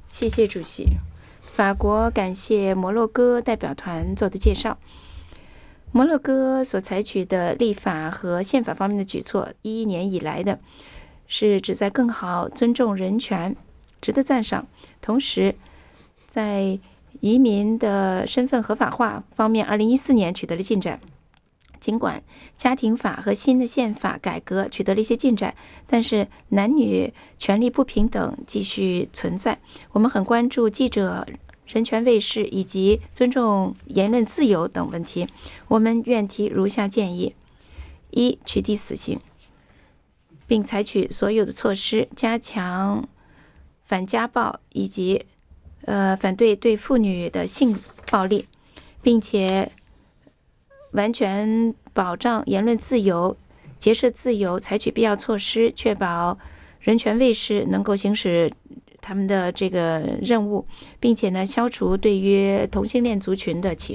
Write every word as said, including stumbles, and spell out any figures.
谢谢主席。法国感谢摩洛哥代表团做的介绍。摩洛哥所采取的立法和宪法方面的举措，一一年以来的是旨在更好尊重人权，值得赞赏。同时，在移民的身份合法化方面，二零一四年取得了进展。尽管家庭法和新的宪法改革取得了一些进展，但是男女权利不平等继续存在。我们很关注记者、人权卫士以及尊重言论自由等问题。我们愿提如下建议：一、取缔死刑，并采取所有的措施，加强反家暴以及呃反对对妇女的性暴力，并且完全保障言论自由、结社自由，采取必要措施，确保人权卫士能够行使他们的这个任务，并且呢，消除对于同性恋族群的歧视。